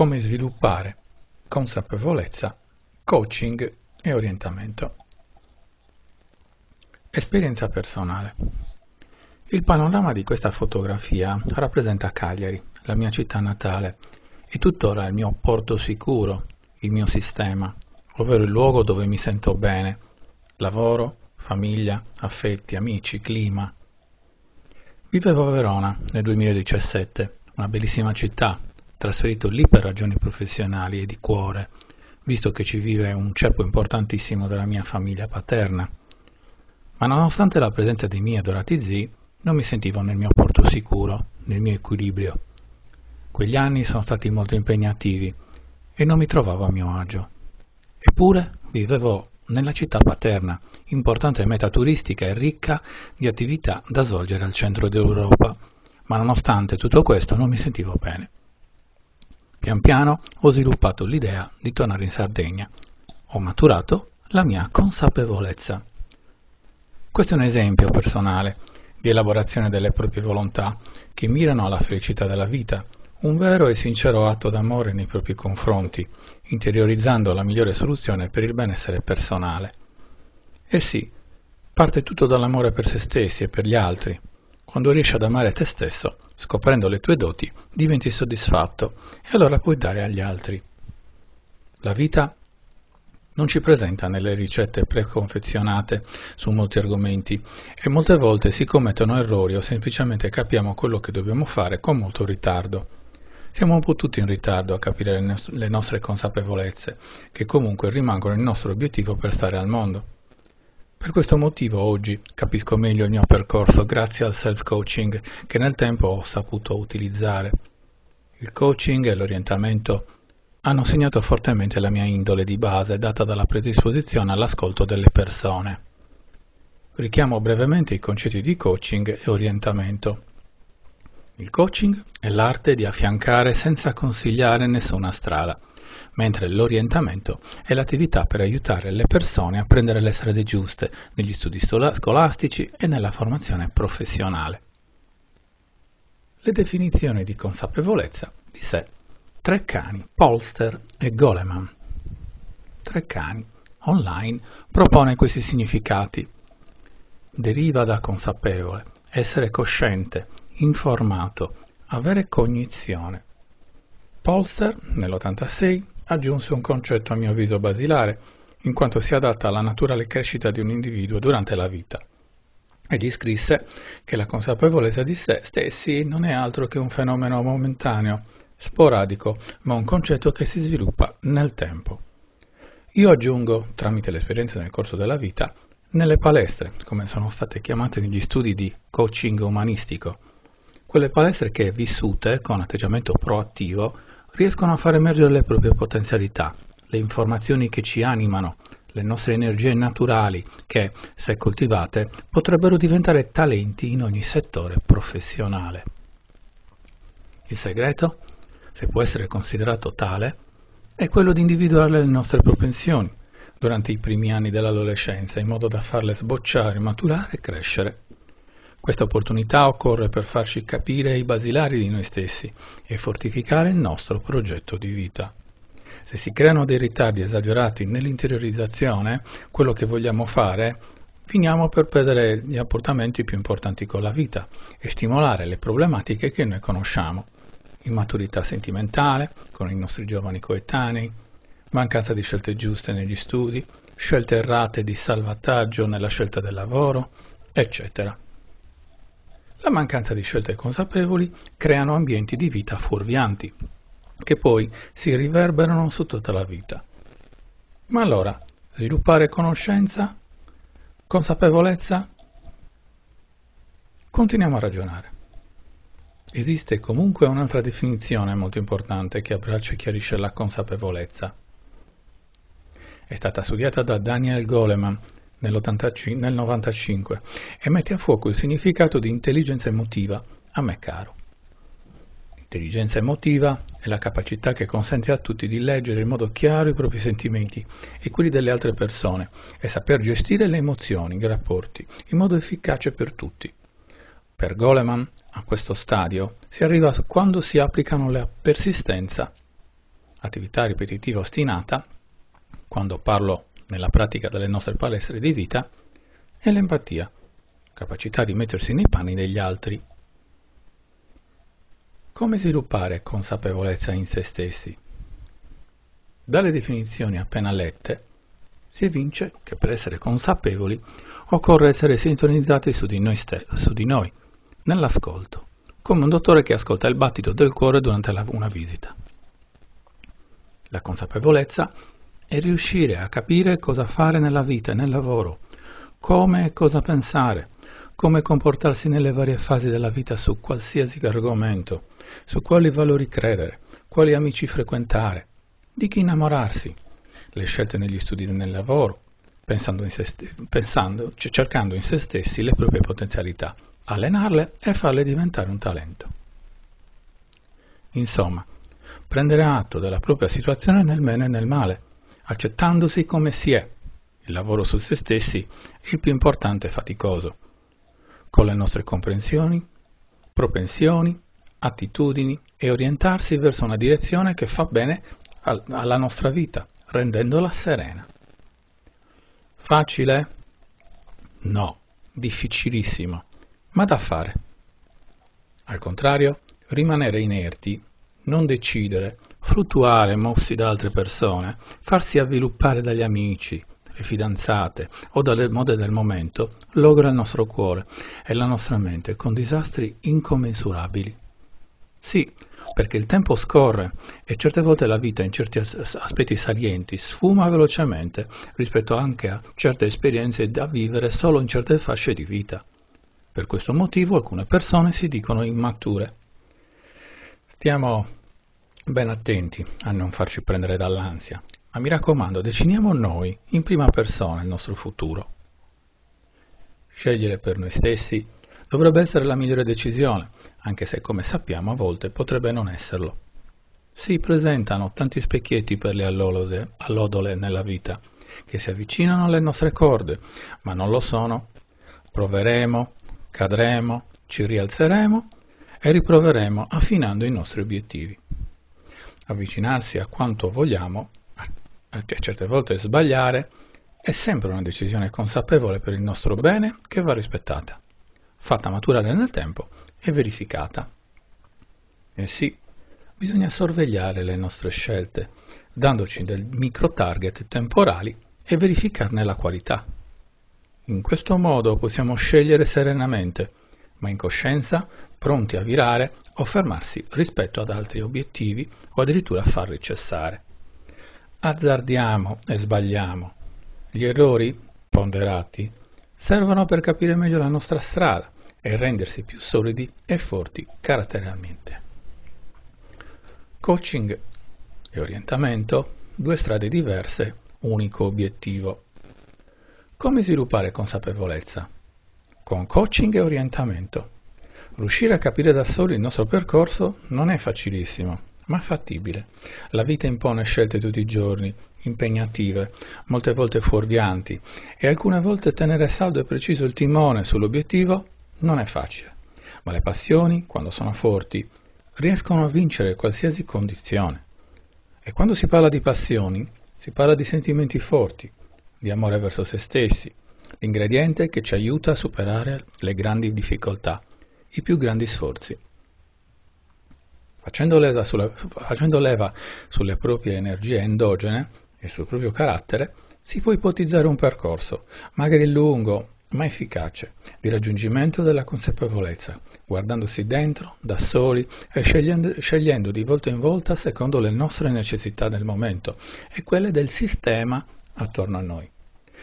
come sviluppare consapevolezza, coaching e orientamento. Esperienza personale. Il panorama di questa fotografia rappresenta Cagliari, la mia città natale, e tuttora il mio porto sicuro, il mio sistema, ovvero il luogo dove mi sento bene, lavoro, famiglia, affetti, amici, clima. Vivevo a Verona nel 2017, una bellissima città, trasferito lì per ragioni professionali e di cuore, visto che ci vive un ceppo importantissimo della mia famiglia paterna. Ma nonostante la presenza dei miei adorati zii, non mi sentivo nel mio porto sicuro, nel mio equilibrio. Quegli anni sono stati molto impegnativi e non mi trovavo a mio agio. Eppure vivevo nella città paterna, importante meta turistica e ricca di attività da svolgere al centro d'Europa, ma nonostante tutto questo non mi sentivo bene. Pian piano ho sviluppato l'idea di tornare in Sardegna. Ho maturato la mia consapevolezza. Questo è un esempio personale di elaborazione delle proprie volontà che mirano alla felicità della vita, un vero e sincero atto d'amore nei propri confronti, interiorizzando la migliore soluzione per il benessere personale. E sì, parte tutto dall'amore per se stessi e per gli altri. Quando riesci ad amare te stesso, scoprendo le tue doti, diventi soddisfatto e allora puoi dare agli altri. La vita non ci presenta nelle ricette preconfezionate su molti argomenti e molte volte si commettono errori o semplicemente capiamo quello che dobbiamo fare con molto ritardo. Siamo un po' tutti in ritardo a capire le nostre consapevolezze, che comunque rimangono il nostro obiettivo per stare al mondo. Per questo motivo oggi capisco meglio il mio percorso grazie al self-coaching che nel tempo ho saputo utilizzare. Il coaching e l'orientamento hanno segnato fortemente la mia indole di base data dalla predisposizione all'ascolto delle persone. Richiamo brevemente i concetti di coaching e orientamento. Il coaching è l'arte di affiancare senza consigliare nessuna strada, mentre l'orientamento è l'attività per aiutare le persone a prendere le strade giuste negli studi scolastici e nella formazione professionale. Le definizioni di consapevolezza di sé. Treccani, Polster e Goleman. Treccani, online, propone questi significati. Deriva da consapevole, essere cosciente, informato, avere cognizione. Polster, nell'86, aggiunse un concetto a mio avviso basilare, in quanto si adatta alla naturale crescita di un individuo durante la vita. Egli scrisse che la consapevolezza di sé stessi non è altro che un fenomeno momentaneo, sporadico, ma un concetto che si sviluppa nel tempo. Io aggiungo, tramite l'esperienza nel corso della vita, nelle palestre, come sono state chiamate negli studi di coaching umanistico, quelle palestre che, vissute con atteggiamento proattivo, riescono a far emergere le proprie potenzialità, le informazioni che ci animano, le nostre energie naturali che, se coltivate, potrebbero diventare talenti in ogni settore professionale. Il segreto, se può essere considerato tale, è quello di individuare le nostre propensioni durante i primi anni dell'adolescenza in modo da farle sbocciare, maturare e crescere. Questa opportunità occorre per farci capire i basilari di noi stessi e fortificare il nostro progetto di vita. Se si creano dei ritardi esagerati nell'interiorizzazione, quello che vogliamo fare, finiamo per perdere gli appuntamenti più importanti con la vita e stimolare le problematiche che noi conosciamo. Immaturità sentimentale, con i nostri giovani coetanei, mancanza di scelte giuste negli studi, scelte errate di salvataggio nella scelta del lavoro, eccetera. La mancanza di scelte consapevoli creano ambienti di vita fuorvianti, che poi si riverberano su tutta la vita. Ma allora, sviluppare conoscenza, consapevolezza? Continuiamo a ragionare. Esiste comunque un'altra definizione molto importante che abbraccia e chiarisce la consapevolezza. È stata studiata da Daniel Goleman nel 1995 e mette a fuoco il significato di intelligenza emotiva, a me caro. L'intelligenza emotiva è la capacità che consente a tutti di leggere in modo chiaro i propri sentimenti e quelli delle altre persone e saper gestire le emozioni, i rapporti, in modo efficace per tutti. Per Goleman, a questo stadio, si arriva quando si applicano la persistenza, attività ripetitiva ostinata, quando parlo nella pratica delle nostre palestre di vita, è l'empatia, capacità di mettersi nei panni degli altri. Come sviluppare consapevolezza in se stessi? Dalle definizioni appena lette si evince che per essere consapevoli occorre essere sintonizzati su di noi, nell'ascolto, come un dottore che ascolta il battito del cuore durante una visita. La consapevolezza è riuscire a capire cosa fare nella vita e nel lavoro, come e cosa pensare, come comportarsi nelle varie fasi della vita su qualsiasi argomento, su quali valori credere, quali amici frequentare, di chi innamorarsi, le scelte negli studi e nel lavoro, cercando in se stessi le proprie potenzialità, allenarle e farle diventare un talento. Insomma, prendere atto della propria situazione nel bene e nel male, accettandosi come si è. Il lavoro su se stessi è il più importante e faticoso, con le nostre comprensioni, propensioni, attitudini e orientarsi verso una direzione che fa bene alla nostra vita, rendendola serena. Facile? No, difficilissimo, ma da fare. Al contrario, rimanere inerti, non decidere, fluttuare mossi da altre persone, farsi avviluppare dagli amici, le fidanzate o dalle mode del momento, logra il nostro cuore e la nostra mente con disastri incommensurabili. Sì, perché il tempo scorre e certe volte la vita in certi aspetti salienti sfuma velocemente rispetto anche a certe esperienze da vivere solo in certe fasce di vita. Per questo motivo alcune persone si dicono immature. Stiamo ben attenti a non farci prendere dall'ansia, ma mi raccomando, deciniamo noi, in prima persona, il nostro futuro. Scegliere per noi stessi dovrebbe essere la migliore decisione, anche se, come sappiamo, a volte potrebbe non esserlo. Si presentano tanti specchietti per le allodole nella vita, che si avvicinano alle nostre corde, ma non lo sono. Proveremo, cadremo, ci rialzeremo e riproveremo affinando i nostri obiettivi. Avvicinarsi a quanto vogliamo, a certe volte sbagliare, è sempre una decisione consapevole per il nostro bene che va rispettata, fatta maturare nel tempo e verificata. E sì, bisogna sorvegliare le nostre scelte, dandoci dei micro-target temporali e verificarne la qualità. In questo modo possiamo scegliere serenamente, ma in coscienza, pronti a virare o fermarsi rispetto ad altri obiettivi o addirittura farli cessare. Azzardiamo e sbagliamo. Gli errori, ponderati, servono per capire meglio la nostra strada e rendersi più solidi e forti caratterialmente. Coaching e orientamento, due strade diverse, unico obiettivo. Come sviluppare consapevolezza? Con coaching e orientamento. Riuscire a capire da soli il nostro percorso non è facilissimo, ma è fattibile. La vita impone scelte tutti i giorni, impegnative, molte volte fuorvianti, e alcune volte tenere saldo e preciso il timone sull'obiettivo non è facile. Ma le passioni, quando sono forti, riescono a vincere qualsiasi condizione. E quando si parla di passioni, si parla di sentimenti forti, di amore verso se stessi, l'ingrediente che ci aiuta a superare le grandi difficoltà, i più grandi sforzi. Facendo leva sulle proprie energie endogene e sul proprio carattere, si può ipotizzare un percorso, magari lungo, ma efficace, di raggiungimento della consapevolezza, guardandosi dentro, da soli e scegliendo di volta in volta secondo le nostre necessità del momento e quelle del sistema attorno a noi.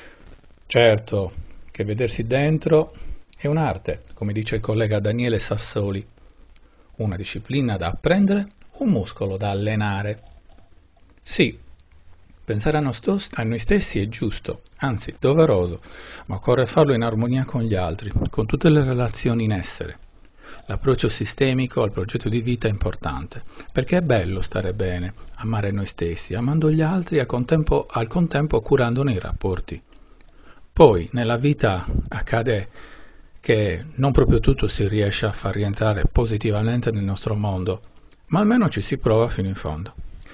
Certo che vedersi dentro è un'arte, come dice il collega Daniele Sassoli, una disciplina da apprendere, un muscolo da allenare. Sì, pensare a noi stessi è giusto, anzi doveroso, ma occorre farlo in armonia con gli altri, con tutte le relazioni in essere. L'approccio sistemico al progetto di vita è importante, perché è bello stare bene, amare noi stessi, amando gli altri e al contempo curandone i rapporti. Poi nella vita accade che non proprio tutto si riesce a far rientrare positivamente nel nostro mondo, ma almeno ci si prova fino in fondo.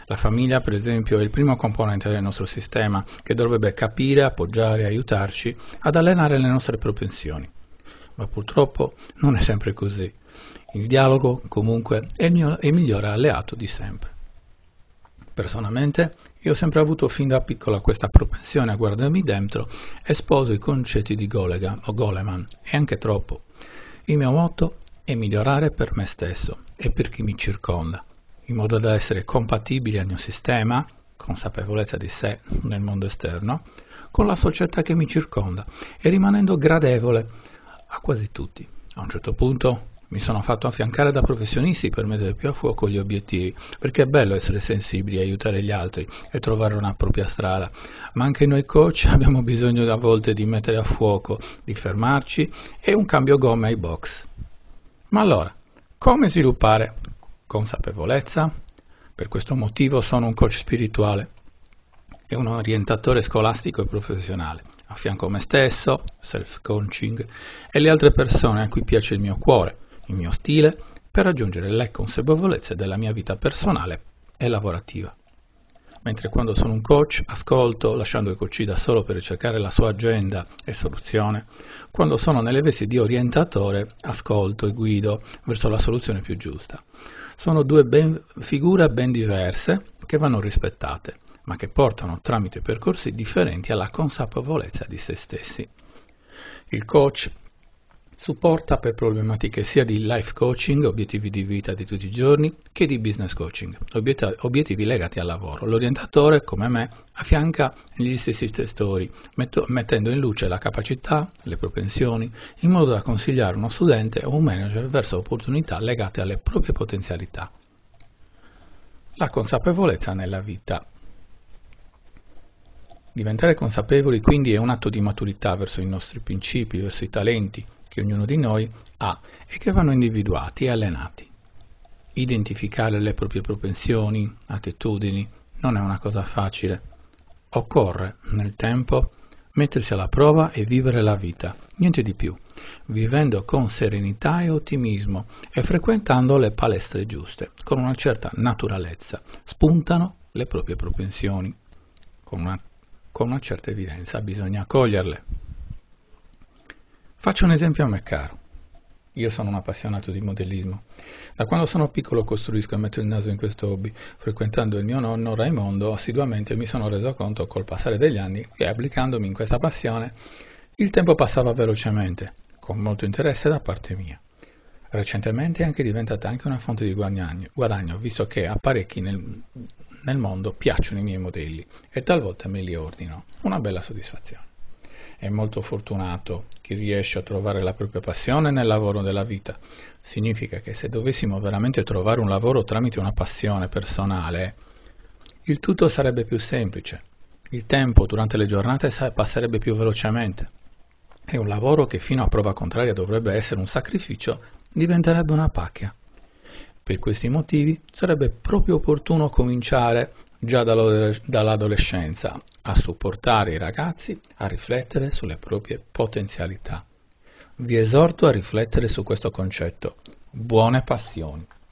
La famiglia, per esempio, è il primo componente del nostro sistema che dovrebbe capire, appoggiare e aiutarci ad allenare le nostre propensioni. Ma purtroppo non è sempre così. Il dialogo, comunque, è il migliore alleato di sempre. Personalmente, io ho sempre avuto fin da piccola questa propensione a guardarmi dentro e sposo i concetti di Goleman, e anche troppo. Il mio motto è migliorare per me stesso e per chi mi circonda, in modo da essere compatibile al mio sistema, consapevolezza di sé nel mondo esterno, con la società che mi circonda e rimanendo gradevole a quasi tutti. A un certo punto mi sono fatto affiancare da professionisti per mettere più a fuoco gli obiettivi, perché è bello essere sensibili, aiutare gli altri e trovare una propria strada, ma anche noi coach abbiamo bisogno a volte di mettere a fuoco, di fermarci e un cambio gomme ai box. Ma allora, come sviluppare consapevolezza? Per questo motivo sono un coach spirituale e un orientatore scolastico e professionale. Affianco me stesso, self-coaching e le altre persone a cui piace il mio cuore, il mio stile, per raggiungere le consapevolezze della mia vita personale e lavorativa. Mentre quando sono un coach ascolto, lasciando il coach da solo per ricercare la sua agenda e soluzione, quando sono nelle vesti di orientatore ascolto e guido verso la soluzione più giusta. Sono due figure ben diverse che vanno rispettate, ma che portano tramite percorsi differenti alla consapevolezza di se stessi. Il coach supporta per problematiche sia di life coaching, obiettivi di vita di tutti i giorni, che di business coaching, obiettivi legati al lavoro. L'orientatore, come me, affianca gli stessi testori, mettendo in luce la capacità, le propensioni, in modo da consigliare uno studente o un manager verso opportunità legate alle proprie potenzialità. La consapevolezza nella vita. Diventare consapevoli quindi è un atto di maturità verso i nostri principi, verso i talenti che ognuno di noi ha e che vanno individuati e allenati. Identificare le proprie propensioni, attitudini, non è una cosa facile. Occorre, nel tempo, mettersi alla prova e vivere la vita, niente di più, vivendo con serenità e ottimismo e frequentando le palestre giuste, con una certa naturalezza. Spuntano le proprie propensioni. Con una certa evidenza bisogna coglierle. Faccio un esempio a me caro. Io sono un appassionato di modellismo. Da quando sono piccolo costruisco e metto il naso in questo hobby. Frequentando il mio nonno Raimondo assiduamente mi sono reso conto col passare degli anni che applicandomi in questa passione il tempo passava velocemente, con molto interesse da parte mia. Recentemente è anche diventata anche una fonte di guadagno visto che a parecchi nel mondo piacciono i miei modelli e talvolta me li ordino. Una bella soddisfazione. È molto fortunato chi riesce a trovare la propria passione nel lavoro della vita. Significa che se dovessimo veramente trovare un lavoro tramite una passione personale, il tutto sarebbe più semplice. Il tempo durante le giornate passerebbe più velocemente. E un lavoro che fino a prova contraria dovrebbe essere un sacrificio diventerebbe una pacchia. Per questi motivi sarebbe proprio opportuno cominciare già dall'adolescenza a supportare i ragazzi a riflettere sulle proprie potenzialità. Vi esorto a riflettere su questo concetto. Buone passioni.